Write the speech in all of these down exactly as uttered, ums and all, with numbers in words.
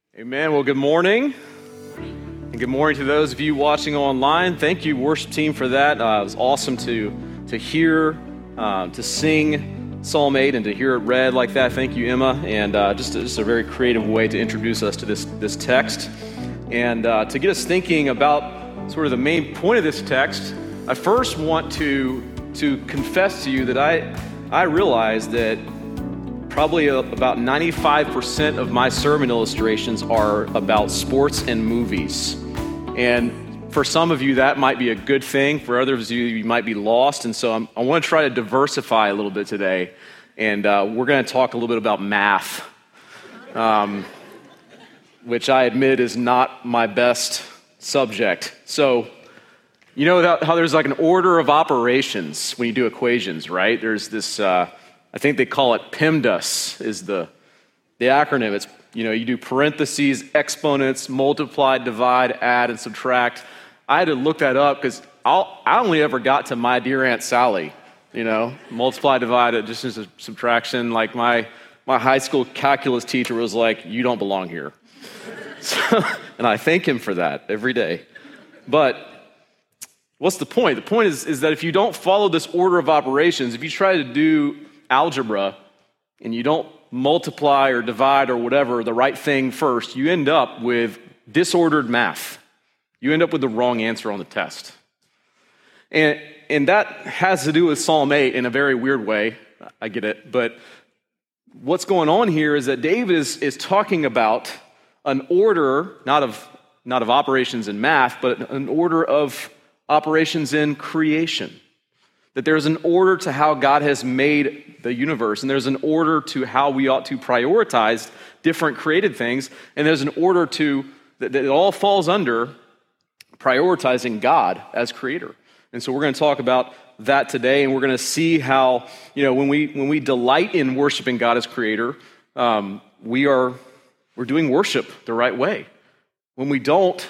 Amen. Well, good morning. And good morning to those of you watching online. Thank you, worship team, for that. Uh, it was awesome to, to hear, uh, to sing Psalm eight and to hear it read like that. Thank you, Emma. And uh, just, a, just a very creative way to introduce us to this, this text. And uh, to get us thinking about sort of the main point of this text, I first want to, to confess to you that I, I realize that probably about ninety-five percent of my sermon illustrations are about sports and movies. And for some of you, that might be a good thing. For others of you, you might be lost. And so I'm, I want to try to diversify a little bit today. And uh, we're going to talk a little bit about math, um, which I admit is not my best subject. So, you know how there's like an order of operations when you do equations, right? There's this... Uh, I think they call it PEMDAS is the, the acronym. It's, you know, you do parentheses, exponents, multiply, divide, add, and subtract. I had to look that up because I only ever got to my dear Aunt Sally, you know, multiply, divide, addition, as subtraction. Like my, my high school calculus teacher was like, you don't belong here. So, and I thank him for that every day. But what's the point? The point is, is that if you don't follow this order of operations, if you try to do algebra and you don't multiply or divide or whatever the right thing first, you end up with disordered math. You end up with the wrong answer on the test. And and that has to do with Psalm eight in a very weird way. I get it. But what's going on here is that David is, is talking about an order, not of not of operations in math, but an order of operations in creation. That there's an order to how God has made the universe, and there's an order to how we ought to prioritize different created things, and there's an order to, that, that it all falls under prioritizing God as creator. And so we're going to talk about that today, and we're going to see how, you know, when we when we delight in worshiping God as creator, um, we are, we're doing worship the right way. When we don't,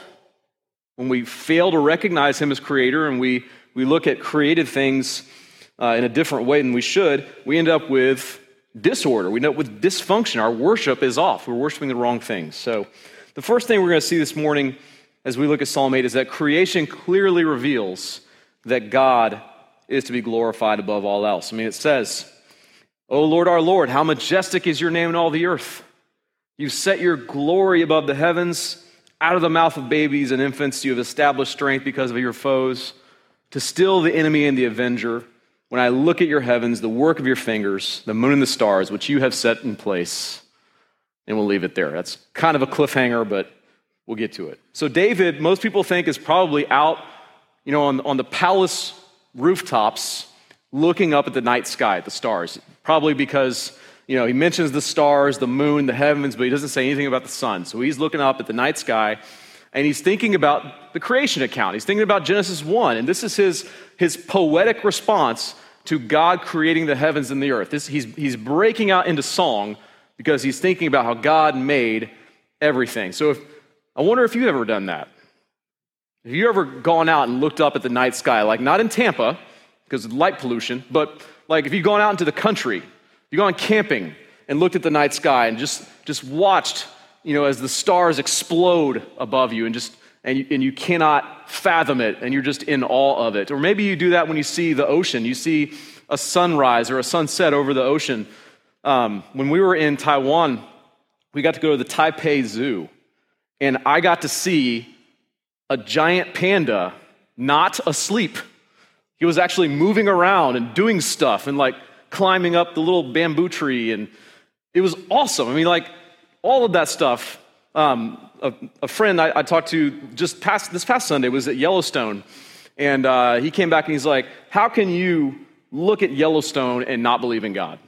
when we fail to recognize him as creator, and we we look at created things uh, in a different way than we should, we end up with disorder. We end up with dysfunction. Our worship is off. We're worshiping the wrong things. So the first thing we're going to see this morning as we look at Psalm eight is that creation clearly reveals that God is to be glorified above all else. I mean, it says, "O Lord, our Lord, how majestic is your name in all the earth. You've set your glory above the heavens. Out of the mouth of babies and infants you have established strength because of your foes, to still the enemy and the avenger. When I look at your heavens, the work of your fingers, the moon and the stars, which you have set in place." And we'll leave it there. That's kind of a cliffhanger, but we'll get to it. So David, most people think, is probably out, you know, on, on the palace rooftops, looking up at the night sky, at the stars. Probably because, you know, he mentions the stars, the moon, the heavens, but he doesn't say anything about the sun. So he's looking up at the night sky, and he's thinking about the creation account. He's thinking about Genesis one, and this is his, his poetic response to God creating the heavens and the earth. This, he's, he's breaking out into song because he's thinking about how God made everything. So if, I wonder if you've ever done that. Have you ever gone out and looked up at the night sky, like not in Tampa, because of light pollution, but like if you've gone out into the country, you've gone camping and looked at the night sky and just, just watched, you know, as the stars explode above you and just and you, and you cannot fathom it and you're just in awe of it. Or maybe you do that when you see the ocean. You see a sunrise or a sunset over the ocean. Um, when we were in Taiwan, we got to go to the Taipei Zoo, and I got to see a giant panda not asleep. He was actually moving around and doing stuff and like climbing up the little bamboo tree, and it was awesome. I mean, like, all of that stuff. Um, a, a friend I, I talked to just past this past Sunday was at Yellowstone, and uh, he came back and he's like, "How can you look at Yellowstone and not believe in God?"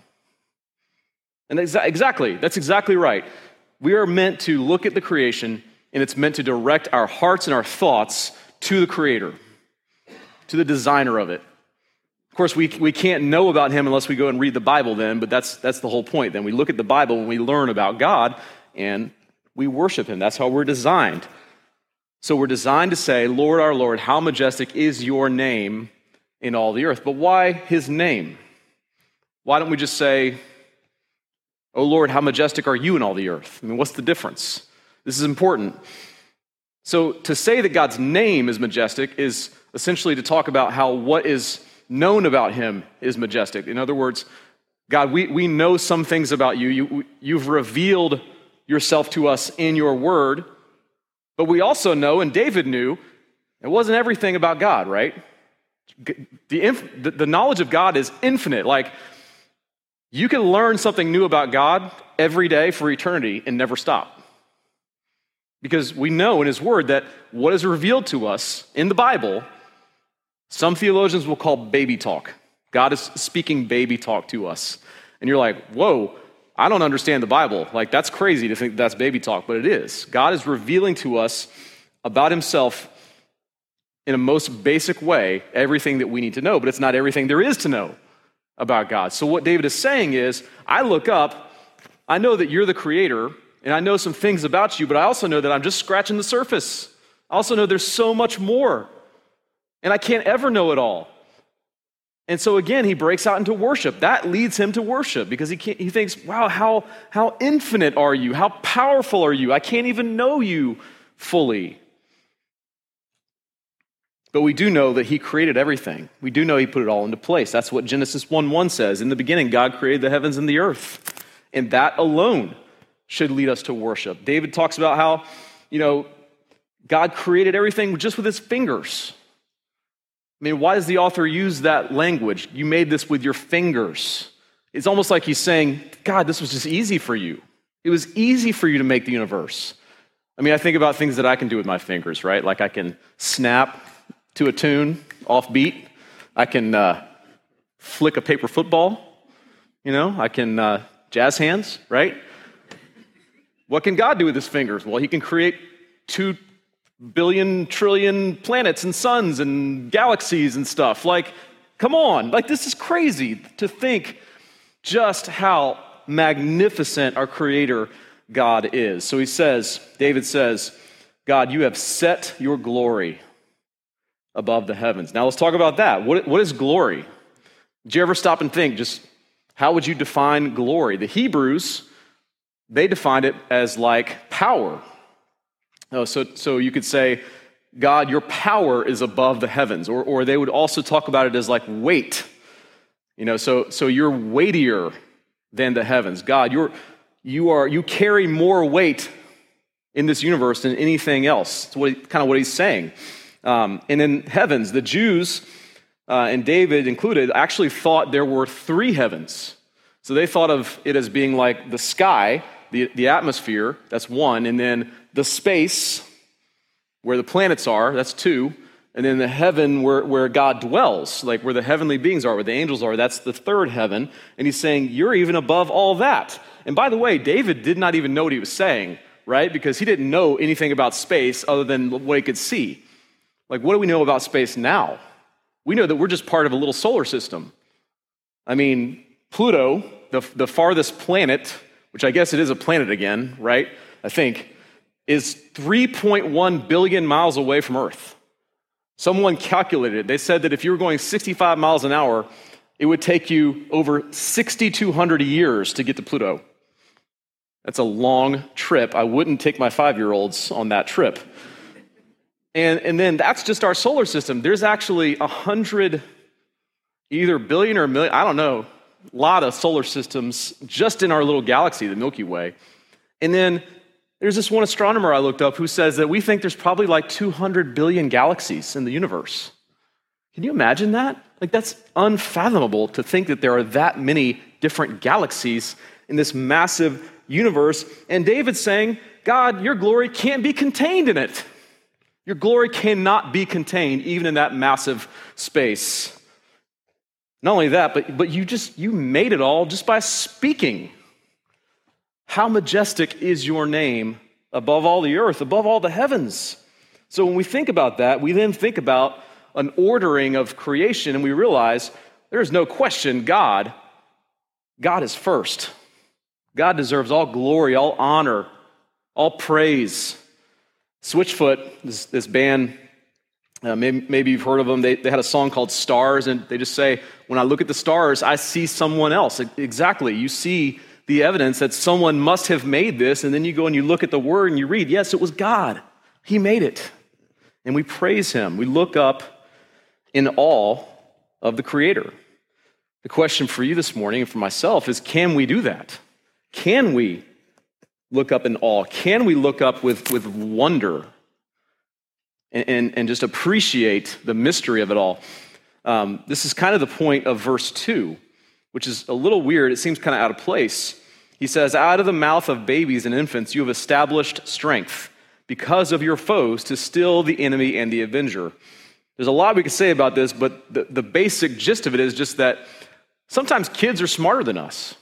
And exa- exactly, that's exactly right. We are meant to look at the creation, and it's meant to direct our hearts and our thoughts to the Creator, to the designer of it. Of course, we we can't know about him unless we go and read the Bible then, but that's that's the whole point. Then we look at the Bible and we learn about God, and we worship him. That's how we're designed. So we're designed to say, "Lord, our Lord, how majestic is your name in all the earth." But why his name? Why don't we just say, "Oh Lord, how majestic are you in all the earth"? I mean, what's the difference? This is important. So to say that God's name is majestic is essentially to talk about how what is known about him is majestic. In other words, God, we, we know some things about you. you. You've revealed yourself to us in your word, but we also know, and David knew, it wasn't everything about God, right? The, inf- the, the knowledge of God is infinite. Like, you can learn something new about God every day for eternity and never stop. Because we know in his word that what is revealed to us in the Bible, some theologians will call baby talk. God is speaking baby talk to us. And you're like, whoa, I don't understand the Bible. Like, that's crazy to think that's baby talk, but it is. God is revealing to us about himself in a most basic way everything that we need to know, but it's not everything there is to know about God. So what David is saying is, I look up, I know that you're the creator, and I know some things about you, but I also know that I'm just scratching the surface. I also know there's so much more, and I can't ever know it all. And so again, he breaks out into worship. That leads him to worship because he can't, he thinks, wow, how, how infinite are you? How powerful are you? I can't even know you fully. But we do know that he created everything. We do know he put it all into place. That's what Genesis one one says. In the beginning, God created the heavens and the earth. And that alone should lead us to worship. David talks about how, you know, God created everything just with his fingers. I mean, why does the author use that language? You made this with your fingers. It's almost like he's saying, God, this was just easy for you. It was easy for you to make the universe. I mean, I think about things that I can do with my fingers, right? Like I can snap to a tune, off beat. I can uh, flick a paper football. You know, I can uh, jazz hands, right? What can God do with his fingers? Well, he can create two billion, trillion planets and suns and galaxies and stuff. Like, come on. Like, this is crazy to think just how magnificent our Creator God is. So he says, David says, God, you have set your glory above the heavens. Now let's talk about that. What, what is glory? Did you ever stop and think, just how would you define glory? The Hebrews, they defined it as like power. Oh, so, so you could say, God, your power is above the heavens. Or, or they would also talk about it as like weight. You know, so, so you're weightier than the heavens. God, you're, you are, you carry more weight in this universe than anything else. That's what he, kind of what he's saying. Um, and in heavens, the Jews, uh, and David included, actually thought there were three heavens. So they thought of it as being like the sky, the, the atmosphere, that's one, and then the space where the planets are, that's two, and then the heaven where, where God dwells, like where the heavenly beings are, where the angels are, that's the third heaven. And he's saying, you're even above all that. And by the way, David did not even know what he was saying, right? Because he didn't know anything about space other than what he could see. Like, what do we know about space now? We know that we're just part of a little solar system. I mean, Pluto, the, the farthest planet, which I guess it is a planet again, right? I think, is three point one billion miles away from Earth. Someone calculated it. They said that if you were going sixty-five miles an hour, it would take you over six thousand two hundred years to get to Pluto. That's a long trip. I wouldn't take my five-year-olds on that trip. And, and then that's just our solar system. There's actually a hundred, either billion or a million, I don't know, a lot of solar systems just in our little galaxy, the Milky Way. And then there's this one astronomer I looked up who says that we think there's probably like two hundred billion galaxies in the universe. Can you imagine that? Like, that's unfathomable to think that there are that many different galaxies in this massive universe. And David's saying, God, your glory can't be contained in it. Your glory cannot be contained even in that massive space. Not only that, but, but you just, you made it all just by speaking. How majestic is your name above all the earth, above all the heavens? So when we think about that, we then think about an ordering of creation, and we realize there's no question God, God is first. God deserves all glory, all honor, all praise. Switchfoot, this, this band, uh, maybe, maybe you've heard of them. They, they had a song called Stars, and they just say, when I look at the stars, I see someone else. Exactly. You see the evidence that someone must have made this, and then you go and you look at the word and you read, yes, it was God. He made it. And we praise him. We look up in awe of the Creator. The question for you this morning and for myself is, can we do that? Can we look up in awe? Can we look up with, with wonder and, and, and just appreciate the mystery of it all? Um, this is kind of the point of verse two, which is a little weird. It seems kind of out of place. He says, out of the mouth of babies and infants you have established strength because of your foes to still the enemy and the avenger. There's a lot we could say about this, but the, the basic gist of it is just that sometimes kids are smarter than us.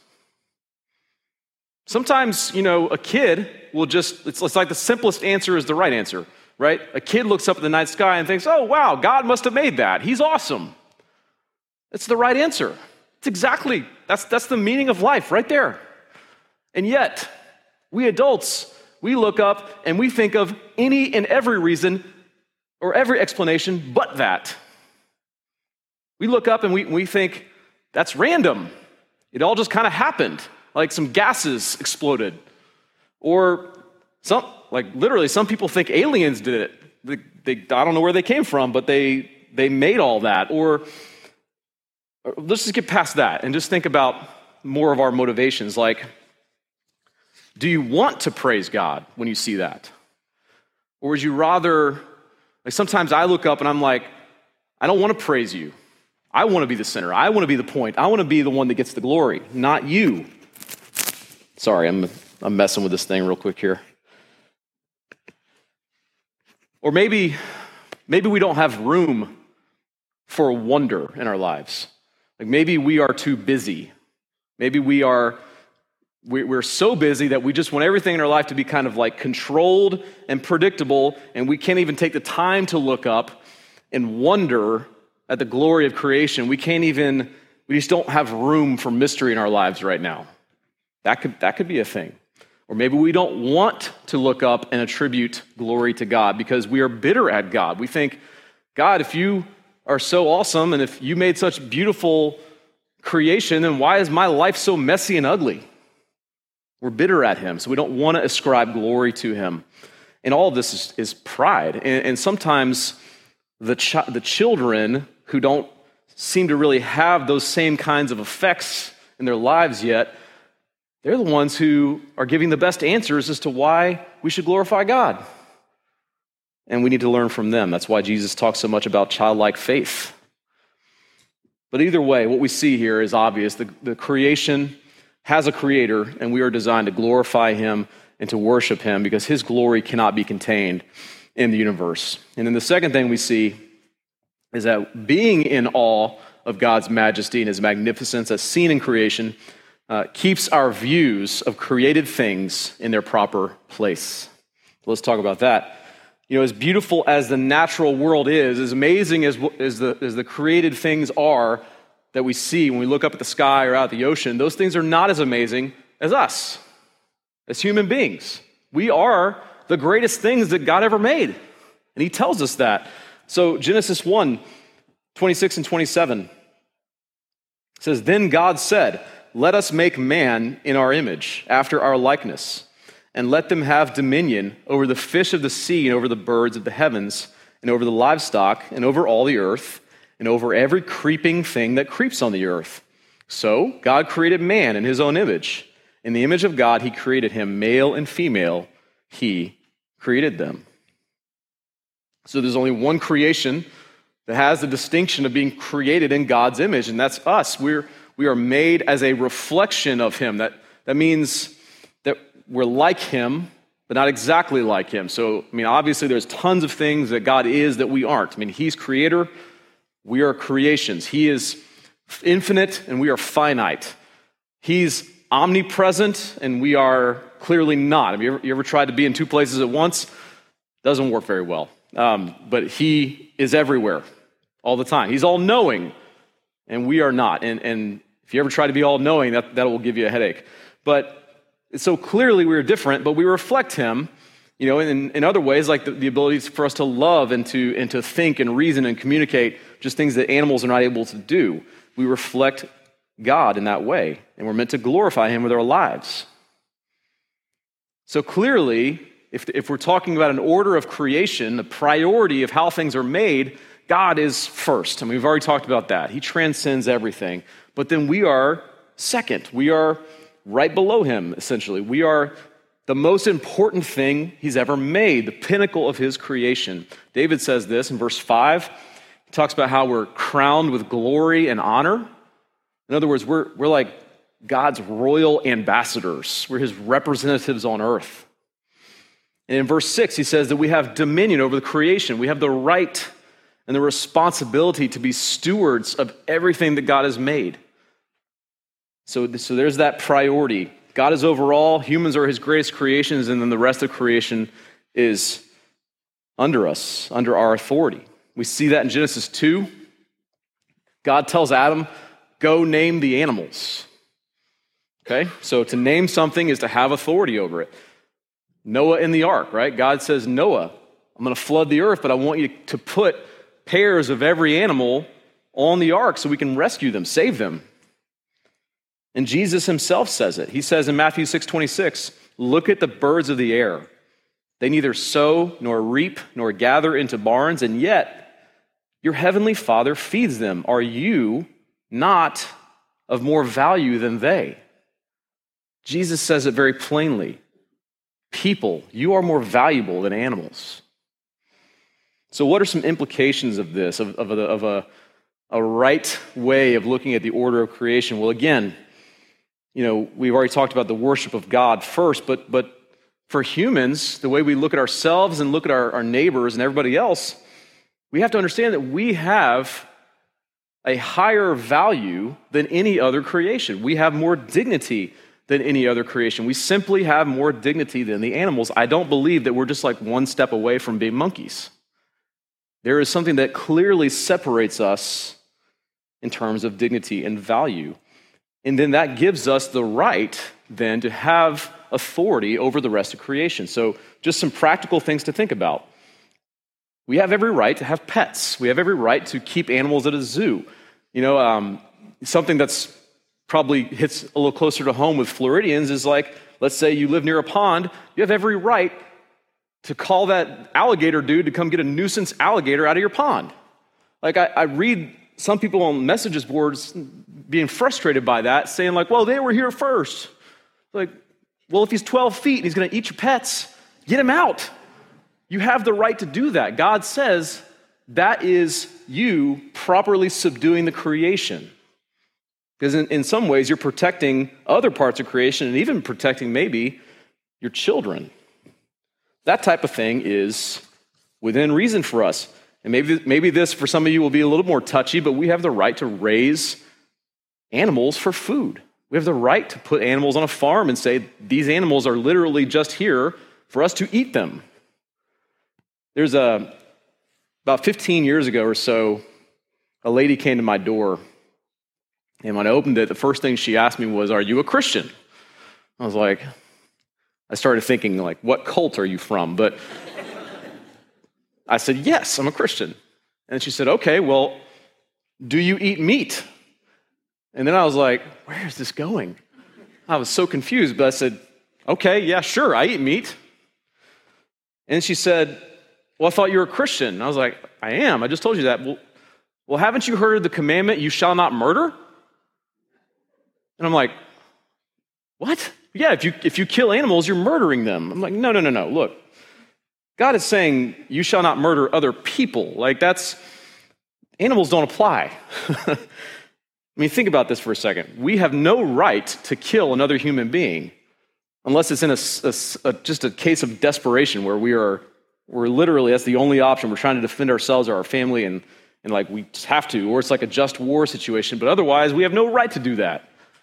Sometimes, you know, a kid will just, it's, it's like the simplest answer is the right answer, right? A kid looks up at the night sky and thinks, oh, wow, God must have made that. He's awesome. It's the right answer. It's exactly, that's, that's the meaning of life right there. And yet, we adults, we look up and we think of any and every reason or every explanation but that. We look up and we, we think, that's random. It all just kind of happened. Like some gases exploded. Or some, like literally, some people think aliens did it. They, they, I don't know where they came from, but they, they made all that. Or, or let's just get past that and just think about more of our motivations. Like, do you want to praise God when you see that? Or would you rather, like sometimes I look up and I'm like, I don't want to praise you. I want to be the center. I want to be the point. I want to be the one that gets the glory, not you. Sorry, I'm I'm messing with this thing real quick here. Or maybe, maybe we don't have room for wonder in our lives. Like maybe we are too busy. Maybe we are we're so busy that we just want everything in our life to be kind of like controlled and predictable, and we can't even take the time to look up and wonder at the glory of creation. We can't even, we just don't have room for mystery in our lives right now. That could, that could be a thing. Or maybe we don't want to look up and attribute glory to God because we are bitter at God. We think, God, if you are so awesome and if you made such beautiful creation, then why is my life so messy and ugly? We're bitter at him, so we don't want to ascribe glory to him. And all of this is, is pride. And, and sometimes the, ch- the children who don't seem to really have those same kinds of effects in their lives yet, they're the ones who are giving the best answers as to why we should glorify God. And we need to learn from them. That's why Jesus talks so much about childlike faith. But either way, what we see here is obvious. The, the creation has a creator, and we are designed to glorify him and to worship him because his glory cannot be contained in the universe. And then the second thing we see is that being in awe of God's majesty and his magnificence as seen in creation uh, keeps our views of created things in their proper place. Let's talk about that. You know, as beautiful as the natural world is, as amazing as, as, the, as the created things are that we see when we look up at the sky or out at the ocean, those things are not as amazing as us, as human beings. We are the greatest things that God ever made, and he tells us that. So Genesis one, twenty-six and twenty-seven says, Then God said, let us make man in our image, after our likeness, and let them have dominion over the fish of the sea and over the birds of the heavens and over the livestock and over all the earth and over every creeping thing that creeps on the earth. So God created man in his own image. In the image of God, he created him, male and female, he created them. So there's only one creation that has the distinction of being created in God's image, and that's us. We're, we are made as a reflection of him. That, that means that we're like him, but not exactly like him. So, I mean, obviously there's tons of things that God is that we aren't. I mean, he's creator. We are creations. He is infinite and we are finite. He's omnipresent and we are clearly not. Have you ever, you ever tried to be in two places at once? Doesn't work very well. Um, but he is everywhere all the time. He's all-knowing and we are not. And, and if you ever try to be all-knowing, that, that will give you a headache. But so clearly we're different, but we reflect him, you know, in, in other ways, like the, the ability for us to love and to, and to think and reason and communicate, just things that animals are not able to do. We reflect God in that way, and we're meant to glorify him with our lives. So clearly, if, if we're talking about an order of creation, the priority of how things are made, God is first. And we've already talked about that. He transcends everything. But then we are second. We are right below him, essentially. We are the most important thing he's ever made, the pinnacle of his creation. David says this in verse five. He talks about how we're crowned with glory and honor. In other words, we're, we're like God's royal ambassadors. We're his representatives on earth. And in verse six, he says that we have dominion over the creation. We have the right and the responsibility to be stewards of everything that God has made. So, so there's that priority. God is over all, humans are his greatest creations, and then the rest of creation is under us, under our authority. We see that in Genesis two. God tells Adam, go name the animals. Okay, so to name something is to have authority over it. Noah in the ark, right? God says, Noah, I'm going to flood the earth, but I want you to put pairs of every animal on the ark so we can rescue them, save them. And Jesus himself says it. He says in Matthew six twenty-six, look at the birds of the air. They neither sow nor reap nor gather into barns, and yet your heavenly Father feeds them. Are you not of more value than they? Jesus says it very plainly. People, you are more valuable than animals. So what are some implications of this, of, of, a, of a, a right way of looking at the order of creation? Well, again, you know, we've already talked about the worship of God first, but, but for humans, the way we look at ourselves and look at our, our neighbors and everybody else, we have to understand that we have a higher value than any other creation. We have more dignity than any other creation. We simply have more dignity than the animals. I don't believe that we're just like one step away from being monkeys. There is something that clearly separates us in terms of dignity and value. And then that gives us the right then to have authority over the rest of creation. So just some practical things to think about. We have every right to have pets. We have every right to keep animals at a zoo. You know, um, something that's probably hits a little closer to home with Floridians is like, let's say you live near a pond, you have every right to call that alligator dude to come get a nuisance alligator out of your pond. Like I, I read some people on messages boards being frustrated by that, saying like, well, they were here first. Like, well, if he's twelve feet and he's going to eat your pets, get him out. You have the right to do that. God says that is you properly subduing the creation. Because in, in some ways, you're protecting other parts of creation and even protecting maybe your children. That type of thing is within reason for us. And maybe, maybe this, for some of you, will be a little more touchy, but we have the right to raise animals for food. We have the right to put animals on a farm and say, these animals are literally just here for us to eat them. There's a, about fifteen years ago or so, a lady came to my door, and when I opened it, the first thing she asked me was, are you a Christian? I was like, I started thinking, like, what cult are you from? But I said, yes, I'm a Christian. And she said, okay, well, do you eat meat? And then I was like, where is this going? I was so confused, but I said, okay, yeah, sure, I eat meat. And she said, well, I thought you were a Christian. And I was like, I am, I just told you that. Well, well, haven't you heard the commandment, you shall not murder? And I'm like, what? Yeah, if you if you kill animals, you're murdering them. I'm like, no, no, no, no. Look, God is saying you shall not murder other people. Like that's, animals don't apply. I mean, think about this for a second. We have no right to kill another human being unless it's in a, a, a just a case of desperation where we are, we're literally, that's the only option. We're trying to defend ourselves or our family and, and like we just have to, or it's like a just war situation. But otherwise, we have no right to do that.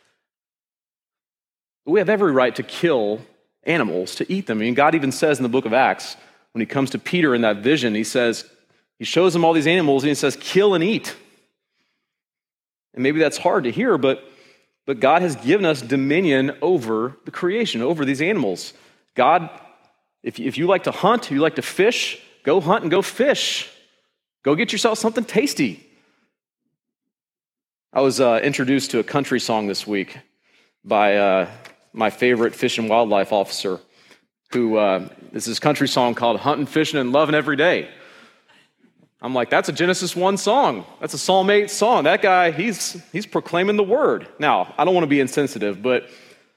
We have every right to kill animals, to eat them. I mean, God even says in the book of Acts, when he comes to Peter in that vision, he says, he shows him all these animals and he says, kill and eat. And maybe that's hard to hear, but, but God has given us dominion over the creation, over these animals. God, if, if you like to hunt, if you like to fish, go hunt and go fish. Go get yourself something tasty. I was uh, introduced to a country song this week by uh, my favorite fish and wildlife officer, who uh, is this country song called Hunting, Fishing, and Loving Every Day. I'm like, that's a Genesis one song. That's a Psalm eight song. That guy, he's he's proclaiming the word. Now, I don't want to be insensitive, but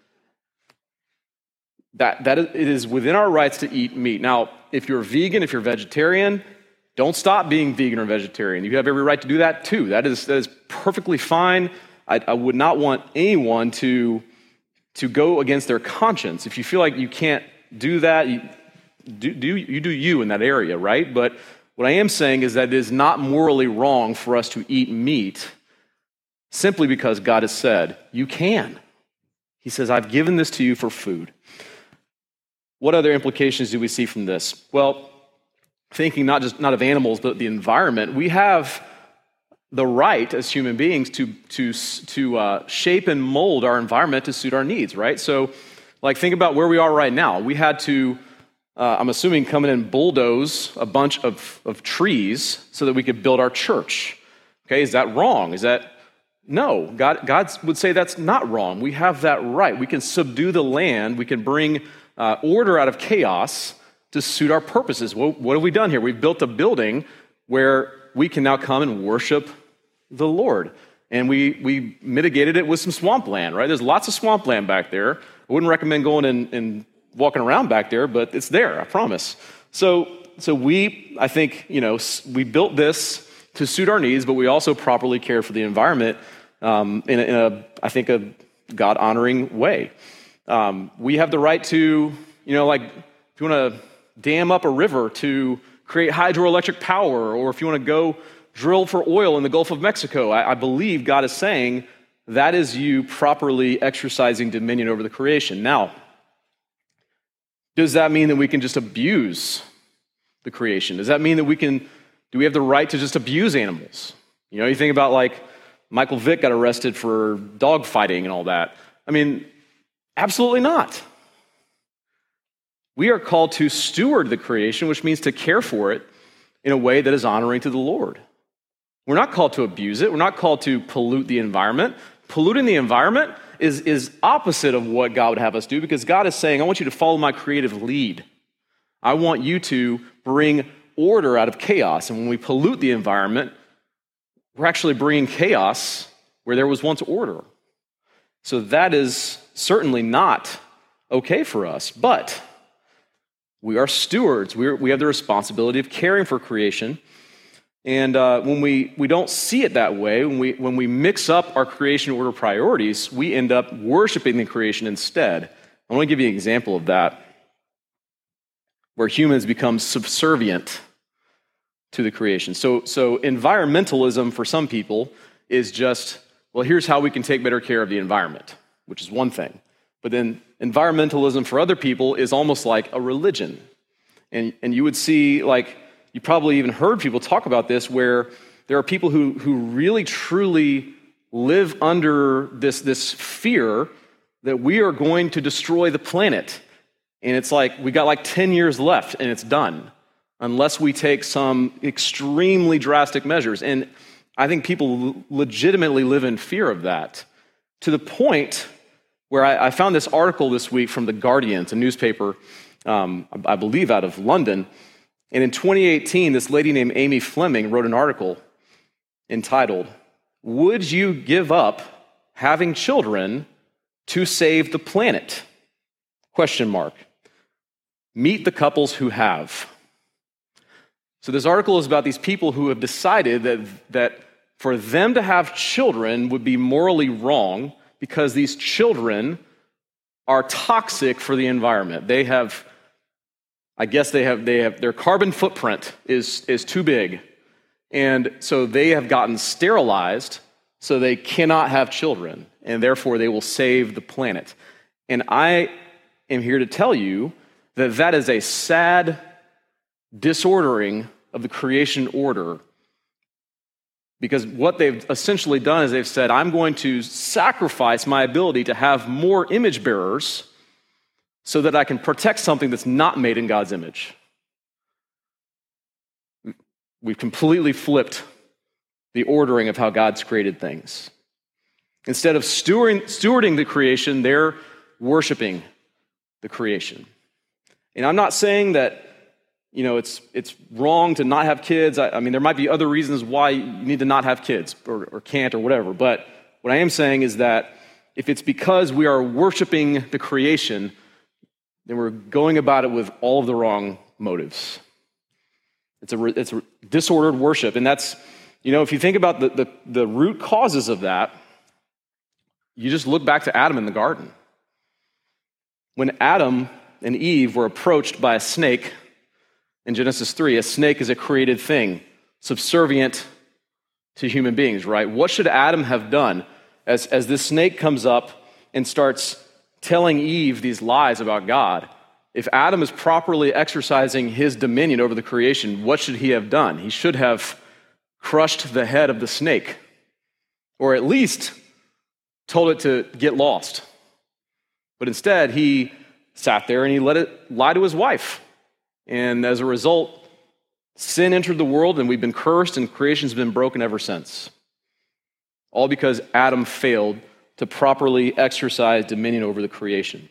that that it is within our rights to eat meat. Now, if you're vegan, if you're vegetarian, don't stop being vegan or vegetarian. You have every right to do that too. That is that is perfectly fine. I, I would not want anyone to to go against their conscience. If you feel like you can't do that, you do, do you do you in that area, right? But what I am saying is that it is not morally wrong for us to eat meat simply because God has said, you can. He says, I've given this to you for food. What other implications do we see from this? Well, thinking not just not of animals, but the environment, we have the right as human beings to, to, to uh, shape and mold our environment to suit our needs, right? So, like, think about where we are right now. We had to Uh, I'm assuming come in and bulldoze a bunch of, of trees so that we could build our church. Okay, is that wrong? Is that, no, God, God would say that's not wrong. We have that right. We can subdue the land. We can bring uh, order out of chaos to suit our purposes. Well, what have we done here? We've built a building where we can now come and worship the Lord. And we, we mitigated it with some swampland, right? There's lots of swampland back there. I wouldn't recommend going and, and walking around back there, but it's there, I promise. So, so we, I think, you know, we built this to suit our needs, but we also properly cared for the environment um, in, a, in a, I think, a God-honoring way. Um, we have the right to, you know, like, if you want to dam up a river to create hydroelectric power, or if you want to go drill for oil in the Gulf of Mexico, I, I believe God is saying that is you properly exercising dominion over the creation. Now, does that mean that we can just abuse the creation? Does that mean that we can, do we have the right to just abuse animals? You know, you think about like Michael Vick got arrested for dog fighting and all that. I mean, absolutely not. We are called to steward the creation, which means to care for it in a way that is honoring to the Lord. We're not called to abuse it. We're not called to pollute the environment. Polluting the environment is, is opposite of what God would have us do, because God is saying, I want you to follow my creative lead. I want you to bring order out of chaos. And when we pollute the environment, we're actually bringing chaos where there was once order. So that is certainly not okay for us. But we are stewards. We're, we have the responsibility of caring for creation. And uh, when we, we don't see it that way, when we, when we mix up our creation order priorities, we end up worshiping the creation instead. I want to give you an example of that, where humans become subservient to the creation. So, so environmentalism for some people is just, well, here's how we can take better care of the environment, which is one thing. But then environmentalism for other people is almost like a religion. And, and you would see, like, you probably even heard people talk about this, where there are people who, who really, truly live under this, this fear that we are going to destroy the planet. And it's like, we got like ten years left and it's done, unless we take some extremely drastic measures. And I think people legitimately live in fear of that, to the point where I, I found this article this week from The Guardian, it's a newspaper, um, I believe out of London. And in twenty eighteen, this lady named Amy Fleming wrote an article entitled, "Would you give up having children to save the planet?" Question mark. Meet the couples who have. So this article is about these people who have decided that, that for them to have children would be morally wrong because these children are toxic for the environment. They have, I guess they have, they have, their carbon footprint is, is too big. And so they have gotten sterilized so they cannot have children, and therefore they will save the planet. And I am here to tell you that that is a sad disordering of the creation order, because what they've essentially done is they've said, I'm going to sacrifice my ability to have more image bearers so that I can protect something that's not made in God's image. We've completely flipped the ordering of how God's created things. Instead of stewarding, stewarding the creation, they're worshiping the creation. And I'm not saying that, you know, it's it's wrong to not have kids. I, I mean, there might be other reasons why you need to not have kids or, or can't or whatever. But what I am saying is that if it's because we are worshiping the creation, then we're going about it with all of the wrong motives. It's a, it's a disordered worship. And that's, you know, if you think about the, the, the root causes of that, you just look back to Adam in the garden. When Adam and Eve were approached by a snake in Genesis three, a snake is a created thing, subservient to human beings, right? What should Adam have done as, as this snake comes up and starts telling Eve these lies about God? If Adam is properly exercising his dominion over the creation, what should he have done? He should have crushed the head of the snake, or at least told it to get lost. But instead, he sat there and he let it lie to his wife. And as a result, sin entered the world and we've been cursed and creation's been broken ever since. All because Adam failed to properly exercise dominion over the creation.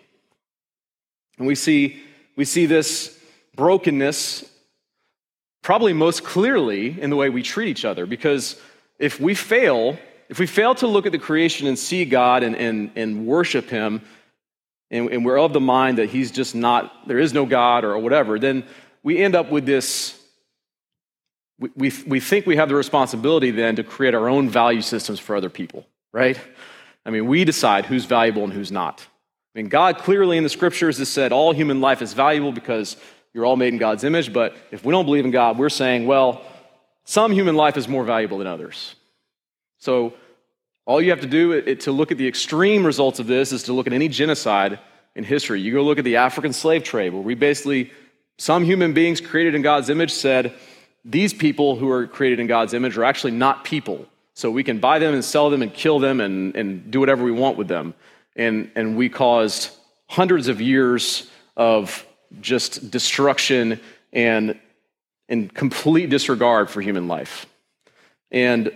And we see, we see this brokenness probably most clearly in the way we treat each other, because if we fail, if we fail to look at the creation and see God and, and, and worship him, and, and we're of the mind that he's just not, there is no God or whatever, then we end up with this, we, we, we think we have the responsibility then to create our own value systems for other people, right? I mean, we decide who's valuable and who's not. I mean, God clearly in the scriptures has said all human life is valuable because you're all made in God's image, but if we don't believe in God, we're saying, well, some human life is more valuable than others. So all you have to do it, to look at the extreme results of this is to look at any genocide in history. You go look at the African slave trade, where we basically, some human beings created in God's image said, these people who are created in God's image are actually not people. So we can buy them and sell them and kill them and, and do whatever we want with them. And, and we caused hundreds of years of just destruction and, and complete disregard for human life. And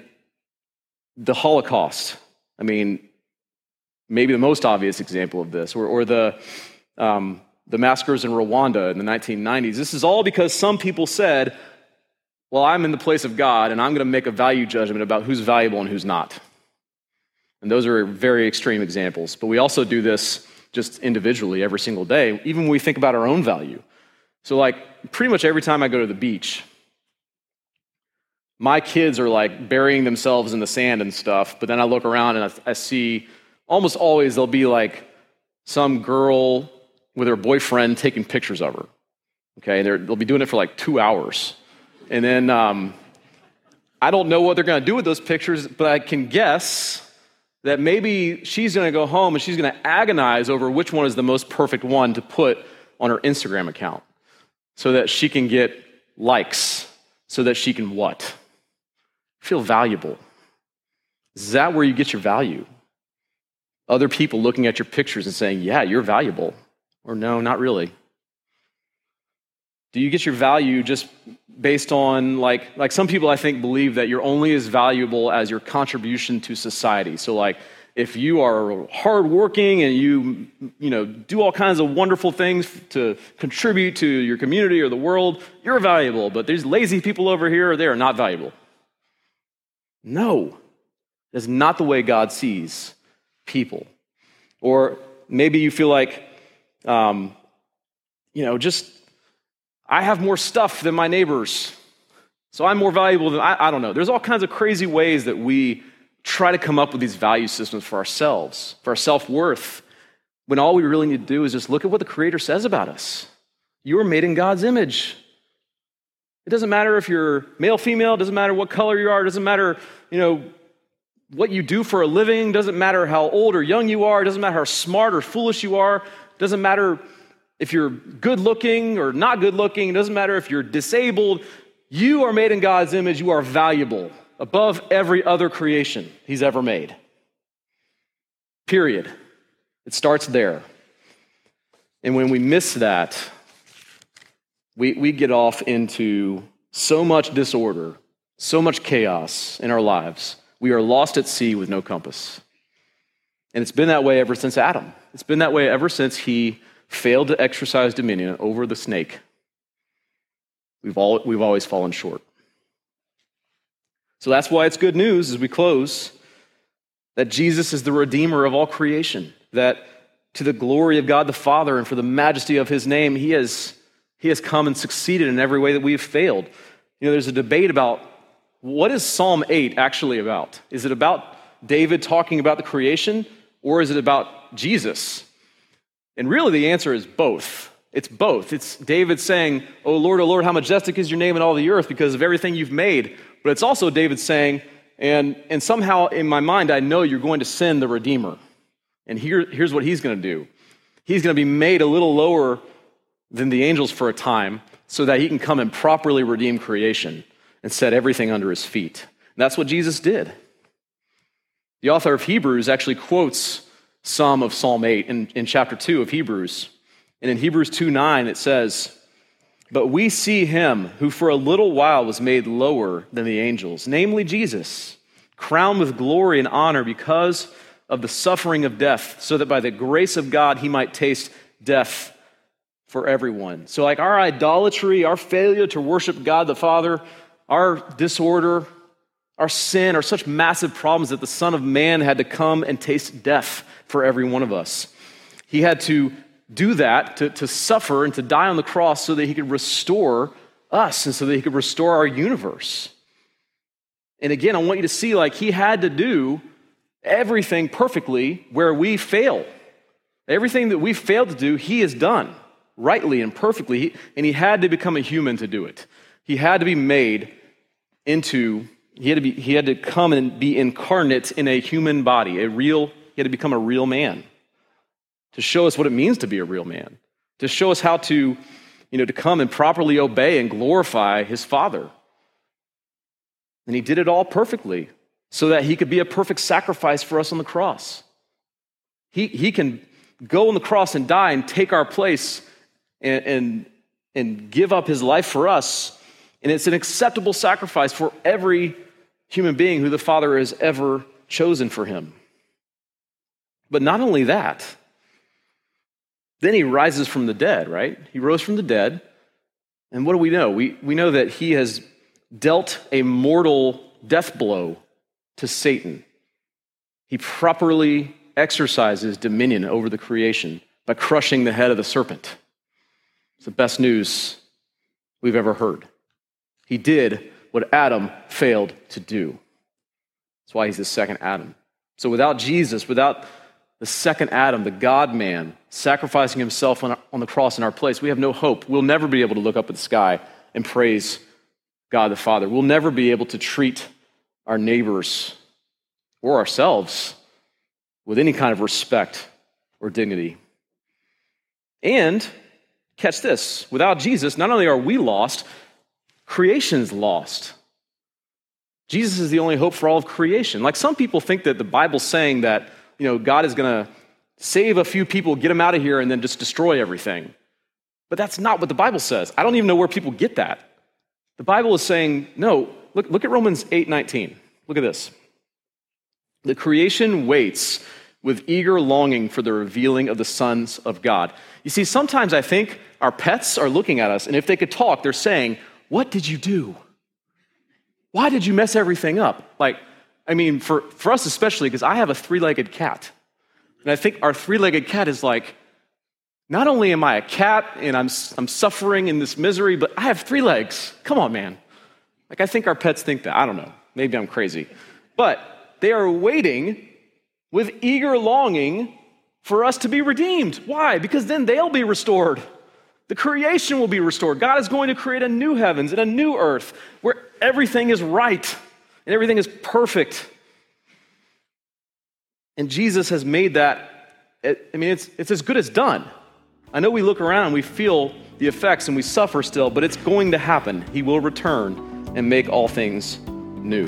the Holocaust, I mean, maybe the most obvious example of this, or, or the, um, the massacres in Rwanda in the nineteen nineties. This is all because some people said, well, I'm in the place of God, and I'm going to make a value judgment about who's valuable and who's not. And those are very extreme examples. But we also do this just individually every single day, even when we think about our own value. So like pretty much every time I go to the beach, my kids are like burying themselves in the sand and stuff, but then I look around and I, I see almost always there'll be like some girl with her boyfriend taking pictures of her. Okay, They're, they'll be doing it for like two hours. And then um, I don't know what they're going to do with those pictures, but I can guess that maybe she's going to go home and she's going to agonize over which one is the most perfect one to put on her Instagram account so that she can get likes, so that she can what? Feel valuable. Is that where you get your value? Other people looking at your pictures and saying, yeah, you're valuable. Or no, not really. Do you get your value just based on, like, like some people I think believe that you're only as valuable as your contribution to society. So like, if you are hardworking and you, you know, do all kinds of wonderful things to contribute to your community or the world, you're valuable. But there's lazy people over here, they are not valuable. No, that's not the way God sees people. Or maybe you feel like, um, you know, just I have more stuff than my neighbors, so I'm more valuable than, I, I don't know. There's all kinds of crazy ways that we try to come up with these value systems for ourselves, for our self-worth, when all we really need to do is just look at what the Creator says about us. You are made in God's image. It doesn't matter if you're male, female, it doesn't matter what color you are, it doesn't matter, you know, what you do for a living, doesn't matter how old or young you are, it doesn't matter how smart or foolish you are, it doesn't matter if you're good looking or not good looking, it doesn't matter if you're disabled, you are made in God's image, you are valuable above every other creation He's ever made. Period. It starts there. And when we miss that, we, we get off into so much disorder, so much chaos in our lives. We are lost at sea with no compass. And it's been that way ever since Adam. It's been that way ever since he failed to exercise dominion over the snake. We've all we've always fallen short. So that's why it's good news as we close that Jesus is the Redeemer of all creation, that to the glory of God the Father and for the majesty of his name, he has, he has come and succeeded in every way that we have failed. You know, there's a debate about what is Psalm eight actually about? Is it about David talking about the creation, or is it about Jesus? And really the answer is both. It's both. It's David saying, "Oh Lord, oh Lord, how majestic is your name in all the earth because of everything you've made." But it's also David saying, and, and somehow in my mind, I know you're going to send the Redeemer. And here, here's what he's going to do. He's going to be made a little lower than the angels for a time so that he can come and properly redeem creation and set everything under his feet. And that's what Jesus did. The author of Hebrews actually quotes some of Psalm eight in, in chapter two of Hebrews. And in Hebrews two nine, it says, "But we see him who for a little while was made lower than the angels, namely Jesus, crowned with glory and honor because of the suffering of death, so that by the grace of God he might taste death for everyone." So like our idolatry, our failure to worship God the Father, our disorder, our sin are such massive problems that the Son of Man had to come and taste death for every one of us. He had to do that, to, to suffer and to die on the cross so that he could restore us and so that he could restore our universe. And again, I want you to see like he had to do everything perfectly where we fail. Everything that we failed to do, he has done rightly and perfectly, and he had to become a human to do it. He had to be made into, he had to be, he had to come and be incarnate in a human body, a real, he had to become a real man to show us what it means to be a real man, to show us how to, you know, to come and properly obey and glorify his Father. And he did it all perfectly so that he could be a perfect sacrifice for us on the cross. He, he can go on the cross and die and take our place and, and, and give up his life for us. And it's an acceptable sacrifice for every human being who the Father has ever chosen for him. But not only that, then he rises from the dead, right? He rose from the dead. And what do we know? We, we know that he has dealt a mortal death blow to Satan. He properly exercises dominion over the creation by crushing the head of the serpent. It's the best news we've ever heard. He did what Adam failed to do. That's why he's the second Adam. So without Jesus, without the second Adam, the God-man, sacrificing himself on, on the cross in our place, we have no hope. We'll never be able to look up at the sky and praise God the Father. We'll never be able to treat our neighbors or ourselves with any kind of respect or dignity. And, catch this, without Jesus, not only are we lost, creation's lost. Jesus is the only hope for all of creation. Like some people think that the Bible's saying that, you know, God is going to save a few people, get them out of here, and then just destroy everything. But that's not what the Bible says. I don't even know where people get that. The Bible is saying, no, look, look at Romans eight nineteen. Look at this. The creation waits with eager longing for the revealing of the sons of God. You see, sometimes I think our pets are looking at us, and if they could talk, they're saying, what did you do? Why did you mess everything up? Like, I mean, for, for us especially, because I have a three-legged cat. And I think our three-legged cat is like, not only am I a cat and I'm, I'm suffering in this misery, but I have three legs. Come on, man. Like, I think our pets think that. I don't know. Maybe I'm crazy. But they are waiting with eager longing for us to be redeemed. Why? Because then they'll be restored. The creation will be restored. God is going to create a new heavens and a new earth where everything is right and everything is perfect. And Jesus has made that, I mean, it's, it's as good as done. I know we look around and we feel the effects and we suffer still, but it's going to happen. He will return and make all things new.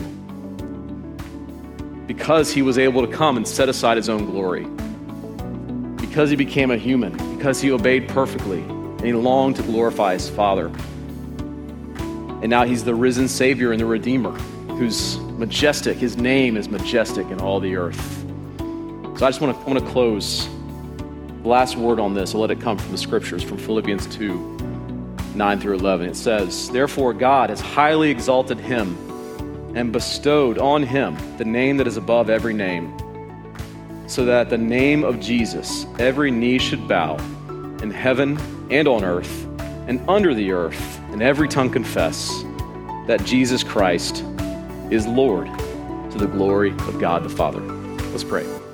Because he was able to come and set aside his own glory. Because he became a human. Because he obeyed perfectly. And he longed to glorify his Father. And now he's the risen Savior and the Redeemer, who's majestic. His name is majestic in all the earth. So I just want to, I want to close. The last word on this, I'll let it come from the scriptures, from Philippians two, nine through eleven. It says, therefore God has highly exalted him and bestowed on him the name that is above every name, so that at the name of Jesus every knee should bow, in heaven and on earth and under the earth, and every tongue confess that Jesus Christ is Lord, to the glory of God the Father. Let's pray.